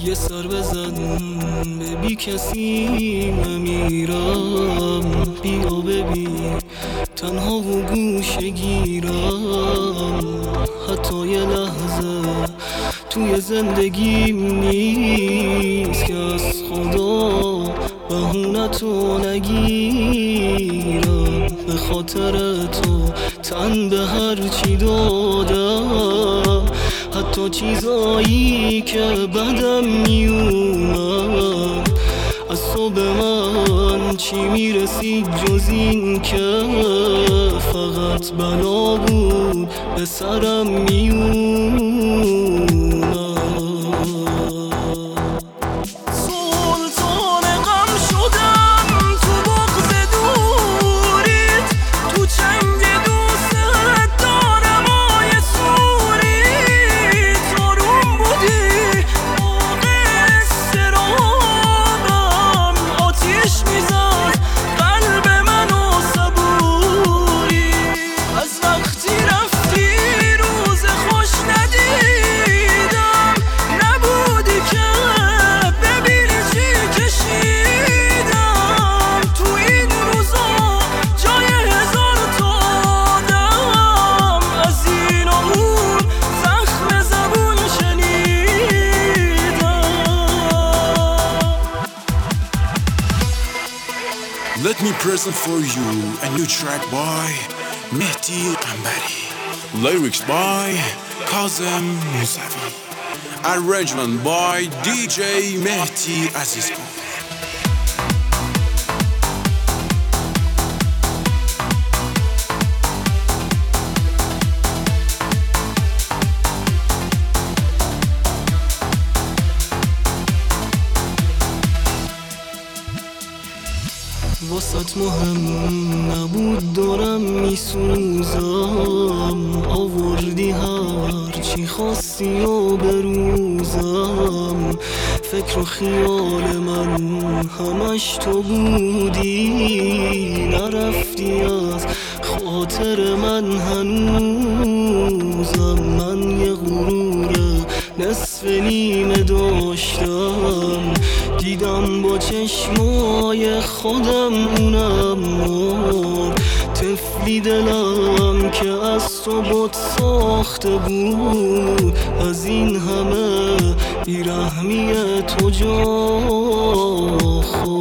یه سر بزن به بی کسی نمیرم، بیا ببین تنها و گوشه گیرم. حتی یه لحظه توی زندگیم نیست که از خدا بهونتو نگیرم. به خاطر تو تن به هر چی دادم، حتی چیزایی که بدم میومد. از تو به من چی میرسید جز این که فقط بلا بود به سرم میومد. Let me present for you a new track by Mehdi Ambari. Lyrics by Kazem Musavi. Arrangement by DJ Mehdi Azizpur. واسط مهم نبود دارم میسوزم، آوردی هر چی خواستی و بروزم. فکر و خیال من همش تو بودی، نرفتی از خاطر من هنوزم. من یه غرور نصف نیمه داشتم، دیدم با چشمای خودم اونم مرد. طفلی دلم که از تو بت ساخته بود، از این همه بیرحمی تو جا خورد.